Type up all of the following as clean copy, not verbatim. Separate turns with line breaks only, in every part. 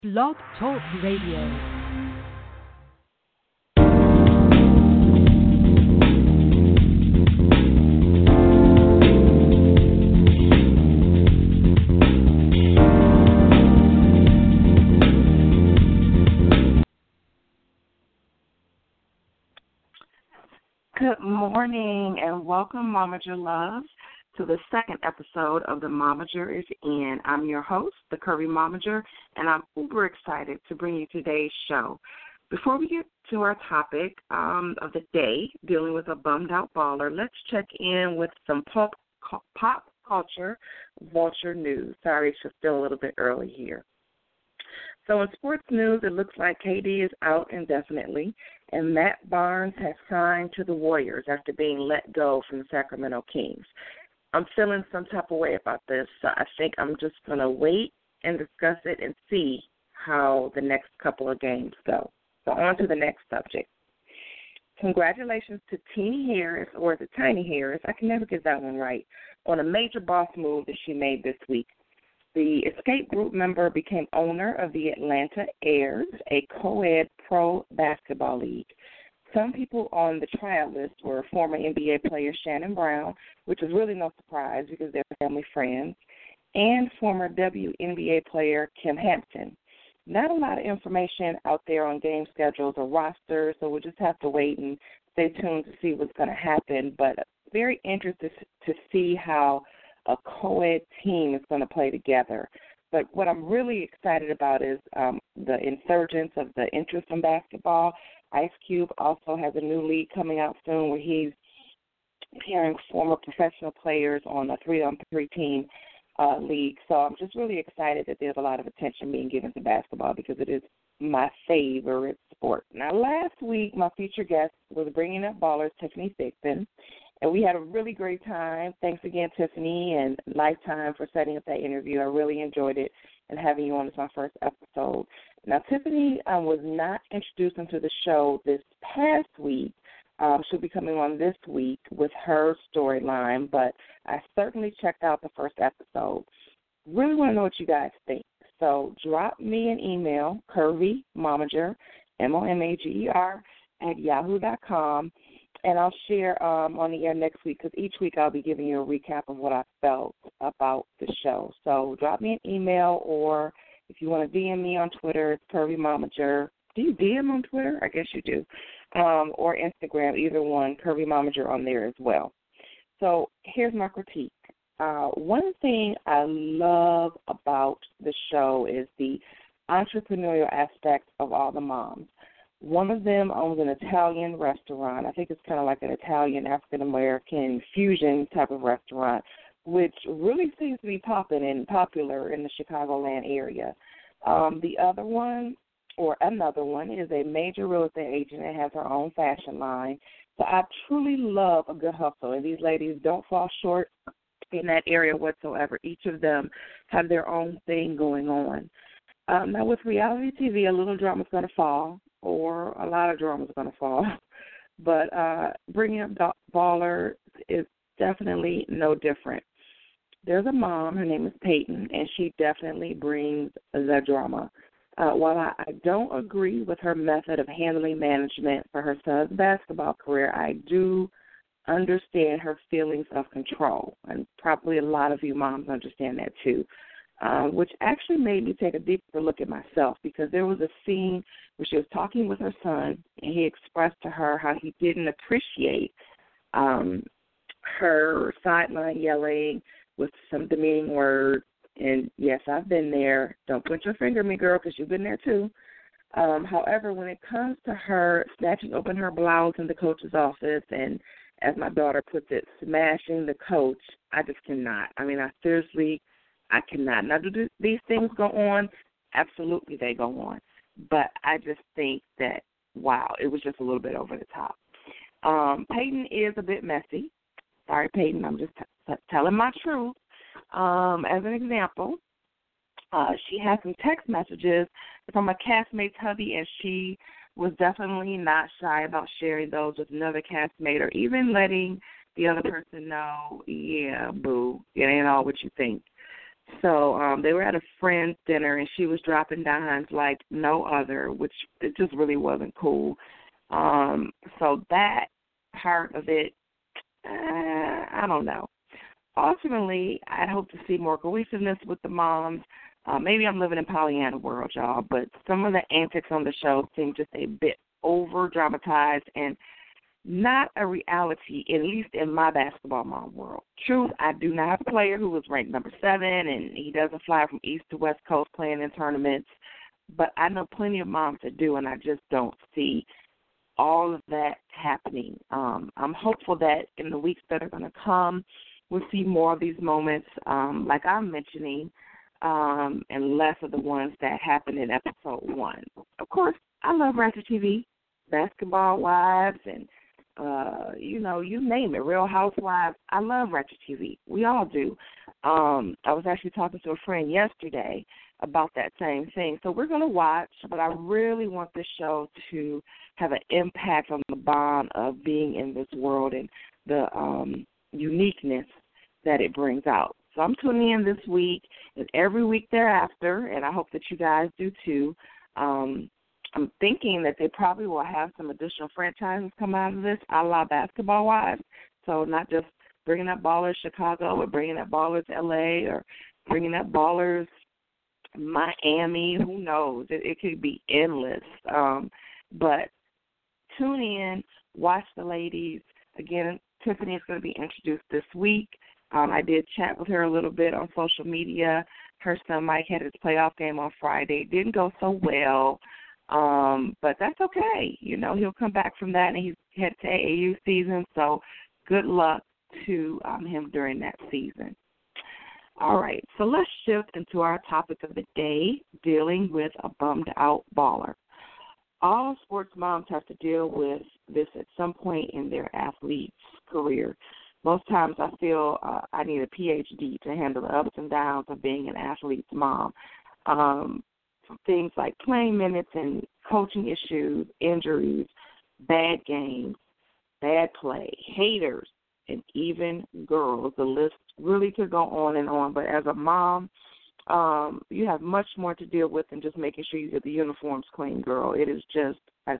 Blog Talk Radio.
Good morning and welcome, Momager Loves, to the second episode of the Momager is In. I'm your host, the Curvy Momager, and I'm uber excited to bring you today's show. Before we get to our topic of the day, dealing with a bummed out baller, let's check in with some pop culture vulture news. Sorry, it's just still a little bit early here. So in sports news, it looks like KD is out indefinitely, and Matt Barnes has signed to the Warriors after being let go from the Sacramento Kings. I'm feeling some type of way about this, so I think I'm just going to wait and discuss it and see how the next couple of games go. So on to the next subject. Congratulations to Teenie Harris, or is it Tiny Harris? I can never get that one right, on a major boss move that she made this week. The Escape Group member became owner of the Atlanta Airs, a co-ed pro basketball league. Some people on the tryout list were former NBA player Shannon Brown, which is really no surprise because they're family friends, and former WNBA player Kim Hampton. Not a lot of information out there on game schedules or rosters, so we'll just have to wait and stay tuned to see what's going to happen, but very interested to see how a co-ed team is going to play together. But what I'm really excited about is the insurgence of the interest in basketball. Ice Cube also has a new league coming out soon where he's pairing former professional players on a 3-on-3 team league. So I'm just really excited that there's a lot of attention being given to basketball because it is my favorite sport. Now, last week, my featured guest was Bringing Up Ballers, Tiffany Thigpen, and we had a really great time. Thanks again, Tiffany, and Lifetime for setting up that interview. I really enjoyed it, and having you on as my first episode. Now, Tiffany was not introduced into the show this past week. She'll be coming on this week with her storyline, but I certainly checked out the first episode. Really want to know what you guys think. So drop me an email, curvymomager, MOMAGER, at yahoo.com, and I'll share on the air next week because each week I'll be giving you a recap of what I felt about the show. So drop me an email, or if you want to DM me on Twitter, it's Curvy Momager. Do you DM on Twitter? I guess you do. Or Instagram, either one, Curvy Momager on there as well. So here's my critique. One thing I love about the show is the entrepreneurial aspect of all the moms. One of them owns an Italian restaurant. I think it's kind of like an Italian, African-American fusion type of restaurant, which really seems to be popular in the Chicagoland area. The other one, or another one, is a major real estate agent that has her own fashion line. So I truly love a good hustle, and these ladies don't fall short in that area whatsoever. Each of them have their own thing going on. Now, with reality TV, a little drama is going to fall, or a lot of drama is going to fall. But Bringing Up Baller is definitely no different. There's a mom, her name is Peyton, and she definitely brings the drama. While I don't agree with her method of handling management for her son's basketball career, I do understand her feelings of control, and probably a lot of you moms understand that too, which actually made me take a deeper look at myself, because there was a scene where she was talking with her son, and he expressed to her how he didn't appreciate her sideline yelling with some demeaning words. And, yes, I've been there. Don't point your finger at me, girl, because you've been there too. However, when it comes to her snatching open her blouse in the coach's office and, as my daughter puts it, smashing the coach, I just cannot. I mean, I cannot. Now, do these things go on? Absolutely they go on. But I just think that, wow, it was just a little bit over the top. Peyton is a bit messy. Sorry, Peyton, I'm just telling my truth. As an example, she had some text messages from a castmate's hubby, and she was definitely not shy about sharing those with another castmate, or even letting the other person know, yeah, boo, it ain't all what you think. So they were at a friend's dinner, and she was dropping dimes like no other, which it just really wasn't cool. So that part of it, I don't know. Ultimately, I'd hope to see more cohesiveness with the moms. Maybe I'm living in Pollyanna world, y'all, but some of the antics on the show seem just a bit over-dramatized and not a reality, at least in my basketball mom world. Truth, I do not have a player who was ranked number 7, and he doesn't fly from East to West Coast playing in tournaments, but I know plenty of moms that do, and I just don't see all of that happening. I'm hopeful that in the weeks that are going to come, we'll see more of these moments, like I'm mentioning, and less of the ones that happened in episode 1. Of course, I love Ratchet TV, Basketball Wives, and you name it, Real Housewives. I love Ratchet TV. We all do. I was actually talking to a friend yesterday about that same thing. So we're going to watch, but I really want this show to have an impact on the bond of being in this world and the uniqueness that it brings out. So I'm tuning in this week and every week thereafter, and I hope that you guys do too. I'm thinking that they probably will have some additional franchises come out of this, a la Basketball Wives. So not just bringing up Ballers Chicago, but bringing up Ballers LA, or bringing up Ballers Miami. Who knows? It could be endless. But tune in, watch the ladies. Again, Tiffany is going to be introduced this week. I did chat with her a little bit on social media. Her son Mike had his playoff game on Friday. It didn't go so well. But that's okay. He'll come back from that, and he's headed to AAU season, so good luck to him during that season. All right, so let's shift into our topic of the day, dealing with a bummed-out baller. All sports moms have to deal with this at some point in their athlete's career. Most times I feel I need a PhD to handle the ups and downs of being an athlete's mom. Things like playing minutes and coaching issues, injuries, bad games, bad play, haters, and even girls. The list really could go on and on. But as a mom, you have much more to deal with than just making sure you get the uniforms clean, girl. It is just a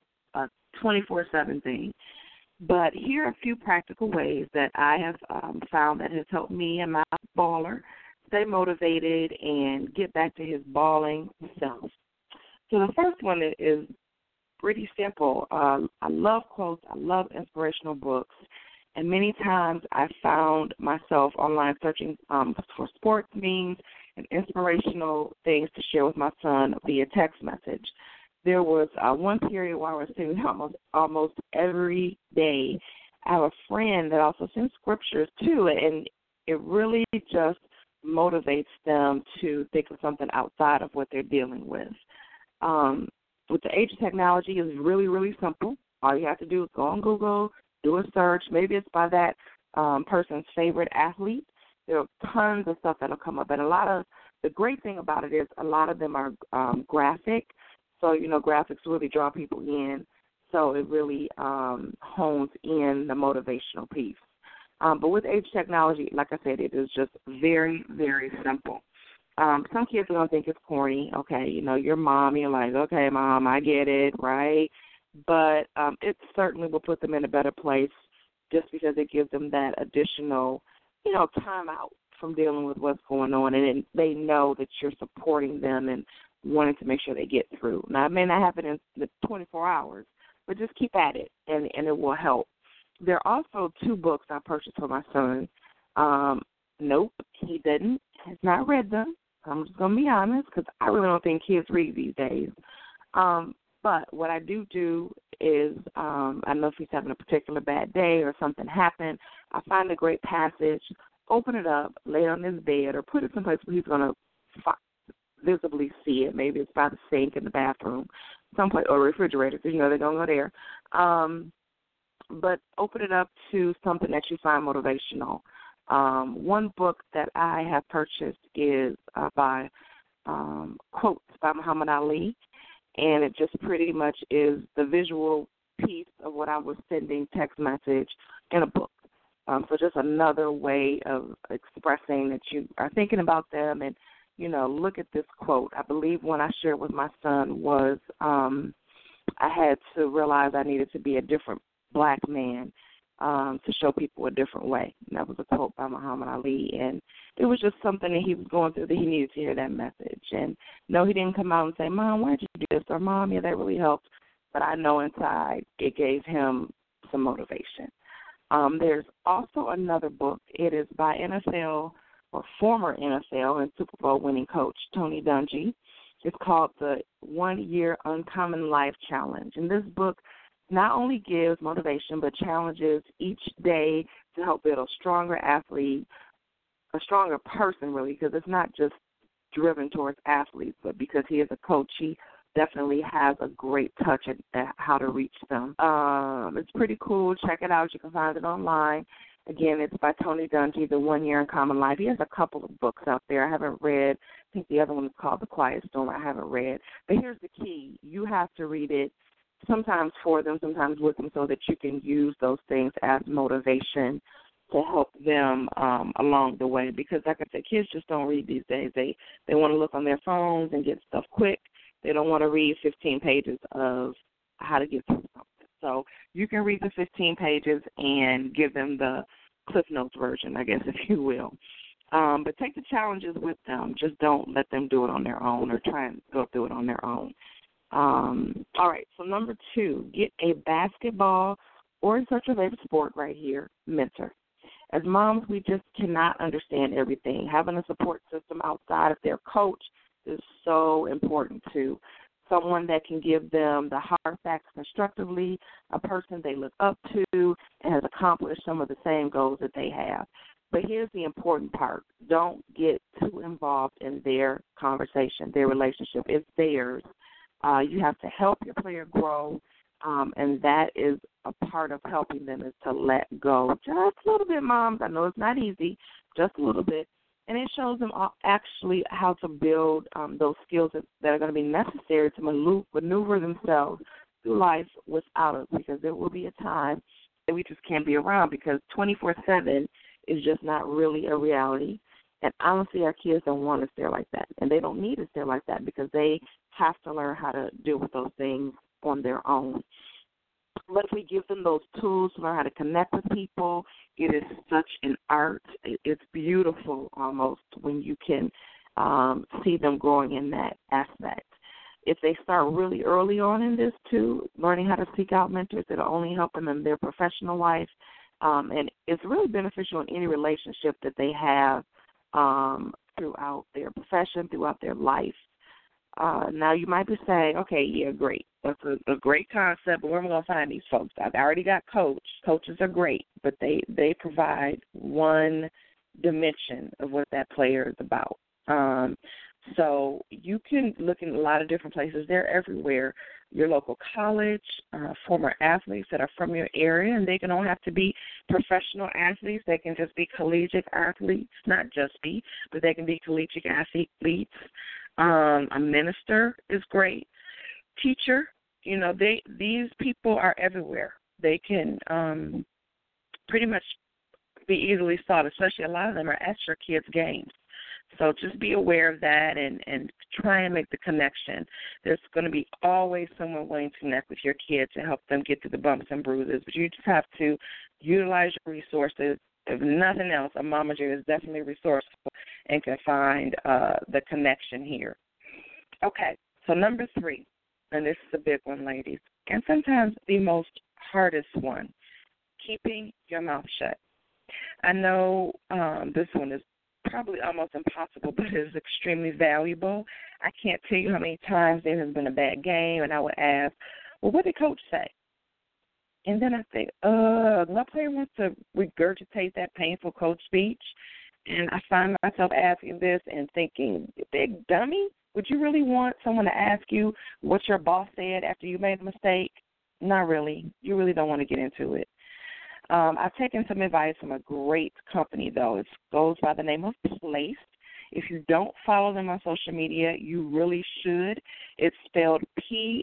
24/7 thing. But here are a few practical ways that I have found that has helped me and my baller stay motivated and get back to his balling self. So the first one is pretty simple. I love quotes. I love inspirational books. And many times I found myself online searching for sports memes and inspirational things to share with my son via text message. There was one period where I was sending almost every day. I have a friend that also sends scriptures too, and it really just motivates them to think of something outside of what they're dealing with. With the age of technology, it's really, really simple. All you have to do is go on Google, do a search. Maybe it's by that person's favorite athlete. There are tons of stuff that will come up. And the great thing about it is a lot of them are graphic. So, graphics really draw people in. So it really hones in the motivational piece. But with age technology, like I said, it is just very, very simple. Some kids are going to think it's corny. Okay, your mom, you're like, okay, Mom, I get it, right? But it certainly will put them in a better place just because it gives them that additional, time out from dealing with what's going on. And they know that you're supporting them and wanting to make sure they get through. Now, it may not happen in the 24 hours, but just keep at it, and it will help. There are also 2 books I purchased for my son. Nope, he didn't. Has not read them. I'm just going to be honest because I really don't think kids read these days. But what I do is I know if he's having a particular bad day or something happened, I find a great passage, open it up, lay it on his bed, or put it someplace where he's going to visibly see it. Maybe it's by the sink in the bathroom, someplace, or refrigerator, because they're going to go there. But open it up to something that you find motivational. One book that I have purchased is by quotes by Muhammad Ali, and it just pretty much is the visual piece of what I was sending text message in a book. So just another way of expressing that you are thinking about them. And, you know, look at this quote. I believe when I shared with my son was I had to realize I needed to be a different black man to show people a different way. And that was a quote by Muhammad Ali. And it was just something that he was going through that he needed to hear that message. And no, he didn't come out and say, Mom, why did you do this? Or, Mom, yeah, that really helped. But I know inside it gave him some motivation. There's also another book. It is by NFL or former NFL and Super Bowl winning coach Tony Dungy. It's called the 1 Year Uncommon Life Challenge. And this book not only gives motivation but challenges each day to help build a stronger athlete, a stronger person really, because it's not just driven towards athletes, but because he is a coach, he definitely has a great touch at how to reach them. It's pretty cool. Check it out. You can find it online. Again, it's by Tony Dungy, The 1 Year in Common Life. He has a couple of books out there I haven't read. I think the other one is called The Quiet Storm. I haven't read. But here's the key. You have to read it sometimes for them, sometimes with them, so that you can use those things as motivation to help them along the way. Because, like I said, kids just don't read these days. They want to look on their phones and get stuff quick. They don't want to read 15 pages of how to get through something. So you can read the 15 pages and give them the Cliff Notes version, I guess, if you will. But take the challenges with them. Just don't let them do it on their own or try and go through it on their own. All right, so number 2, get a basketball or such a favorite sport right here, mentor. As moms, we just cannot understand everything. Having a support system outside of their coach is so important too. Someone that can give them the hard facts constructively, a person they look up to and has accomplished some of the same goals that they have. But here's the important part. Don't get too involved in their conversation, their relationship. It's theirs. You have to help your player grow, and that is a part of helping them is to let go. Just a little bit, moms. I know it's not easy, just a little bit. And it shows them actually how to build those skills that are going to be necessary to maneuver themselves through life without us, because there will be a time that we just can't be around because 24/7 is just not really a reality. And honestly, our kids don't want us there like that, and they don't need us there like that because they have to learn how to deal with those things on their own. But if we give them those tools to learn how to connect with people, it is such an art. It's beautiful almost when you can see them growing in that aspect. If they start really early on in this too, learning how to seek out mentors, it'll only help them in their professional life. And it's really beneficial in any relationship that they have throughout their profession, throughout their life. Now, you might be saying, okay, yeah, great. That's a great concept, but where am I going to find these folks? I've already got coach. Coaches are great, but they provide one dimension of what that player is about. So you can look in a lot of different places. They're everywhere. Your local college, former athletes that are from your area, and they can all have to be professional athletes. They can just be collegiate athletes, not just be, but they can be collegiate athletes. A minister is great. Teacher, you know, these people are everywhere. They can pretty much be easily sought, especially a lot of them are at your kids' games. So just be aware of that and try and make the connection. There's going to be always someone willing to connect with your kids to help them get through the bumps and bruises, but you just have to utilize your resources. If nothing else, a momager is definitely resourceful and can find the connection here. Okay, so number 3, and this is a big one, ladies, and sometimes the most hardest one, keeping your mouth shut. I know this one is probably almost impossible, but it is extremely valuable. I can't tell you how many times there has been a bad game, and I would ask, well, what did Coach say? And then I think, my player wants to regurgitate that painful coach speech. And I find myself asking this and thinking, big dummy, would you really want someone to ask you what your boss said after you made a mistake? Not really. You really don't want to get into it. I've taken some advice from a great company, though. It goes by the name of Placed. If you don't follow them on social media, you really should. It's spelled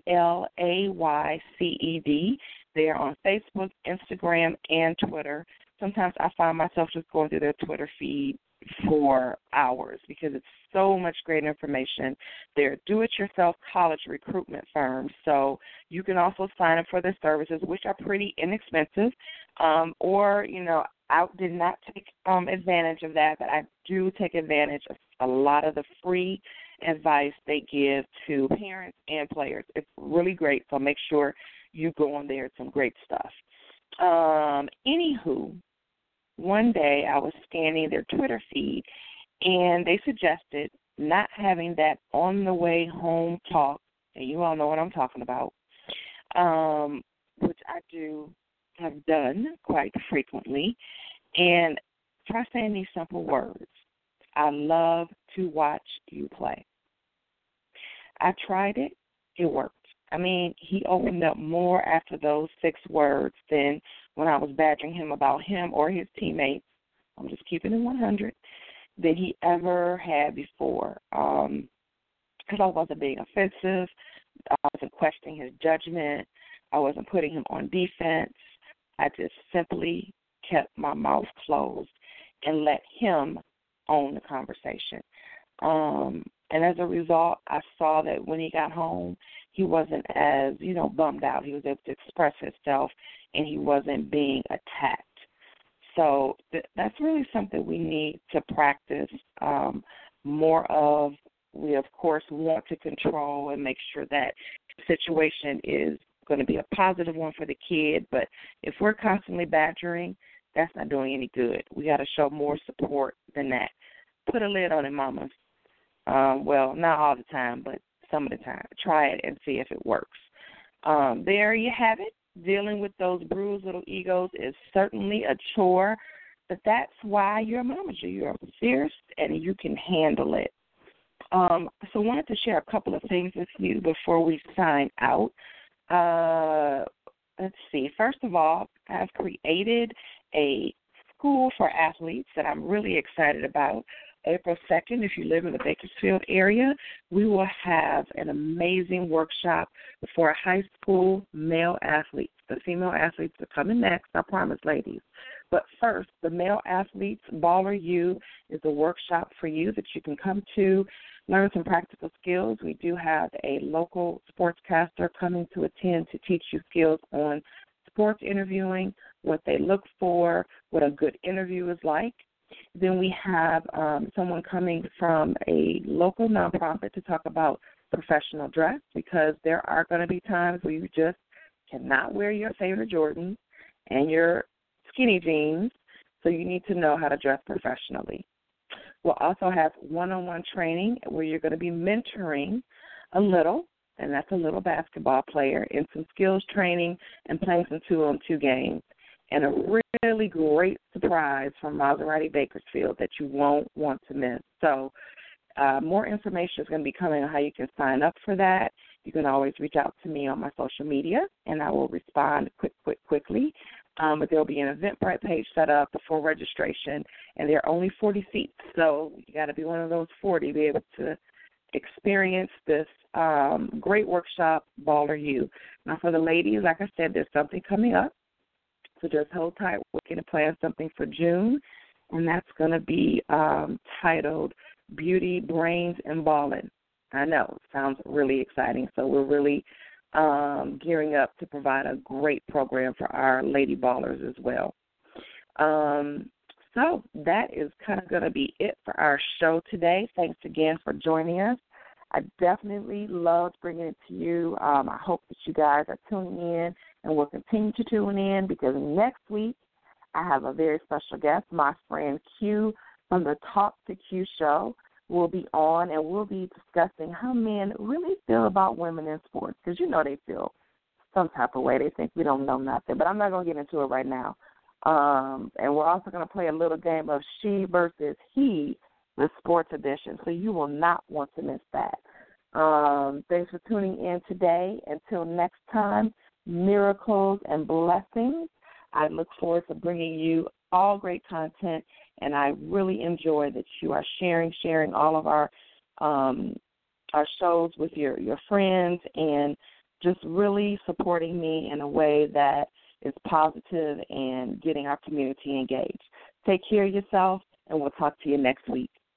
Playced. They are on Facebook, Instagram, and Twitter. sometimes I find myself just going through their Twitter feed for hours because it's so much great information. They're do-it-yourself college recruitment firms, so you can also sign up for their services, which are pretty inexpensive. Or, I did not take advantage of that, but I do take advantage of a lot of the free advice they give to parents and players. It's really great, so make sure you go on there. It's some great stuff. Anywho, one day I was scanning their Twitter feed, and they suggested not having that on the way home talk, and you all know what I'm talking about, which I have done quite frequently, and try saying these simple words. I love to watch you play. I tried it. It worked. I mean, he opened up more after those 6 words than when I was badgering him about him or his teammates. I'm just keeping it 100, than he ever had before. Because I wasn't being offensive. I wasn't questioning his judgment. I wasn't putting him on defense. I just simply kept my mouth closed and let him own the conversation. And as a result, I saw that when he got home, he wasn't as, bummed out. He was able to express himself, and he wasn't being attacked. So that's really something we need to practice more of. We, of course, want to control and make sure that the situation is going to be a positive one for the kid. But if we're constantly badgering, that's not doing any good. We got to show more support than that. Put a lid on it, mamas. Well, not all the time, but some of the time. Try it and see if it works. There you have it. Dealing with those bruised little egos is certainly a chore, but that's why you're a momager. You're fierce and you can handle it. So I wanted to share a couple of things with you before we sign out. Let's see. First of all, I've created a school for athletes that I'm really excited about. April 2nd, if you live in the Bakersfield area, we will have an amazing workshop for high school male athletes. The female athletes are coming next, I promise, ladies. But first, the male athletes, Baller U, is a workshop for you that you can come to, learn some practical skills. We do have a local sportscaster coming to attend to teach you skills on sports interviewing, what they look for, what a good interview is like. Then we have someone coming from a local nonprofit to talk about professional dress, because there are going to be times where you just cannot wear your favorite Jordans and your skinny jeans, so you need to know how to dress professionally. We'll also have one-on-one training where you're going to be mentoring a little, and that's a little basketball player, in some skills training and playing some 2-on-2 games. And a really great surprise from Maserati Bakersfield that you won't want to miss. So more information is going to be coming on how you can sign up for that. You can always reach out to me on my social media, and I will respond quickly. But there will be an Eventbrite page set up before registration, and there are only 40 seats. So you got to be one of those 40 to be able to experience this great workshop, Baller U. Now, for the ladies, like I said, there's something coming up. So just hold tight. We're going to plan something for June, and that's going to be titled Beauty, Brains, and Ballin'. I know, it sounds really exciting. So we're really gearing up to provide a great program for our lady ballers as well. So that is kind of going to be it for our show today. Thanks again for joining us. I definitely loved bringing it to you. I hope that you guys are tuning in and will continue to tune in, because next week I have a very special guest. My friend Q from the Talk to Q show will be on, and we'll be discussing how men really feel about women in sports, because they feel some type of way. They think we don't know nothing, but I'm not going to get into it right now. And we're also going to play a little game of she versus he, the sports edition, so you will not want to miss that. Thanks for tuning in today. Until next time, miracles and blessings. I look forward to bringing you all great content, and I really enjoy that you are sharing all of our shows with your friends, and just really supporting me in a way that is positive and getting our community engaged. Take care of yourself, and we'll talk to you next week.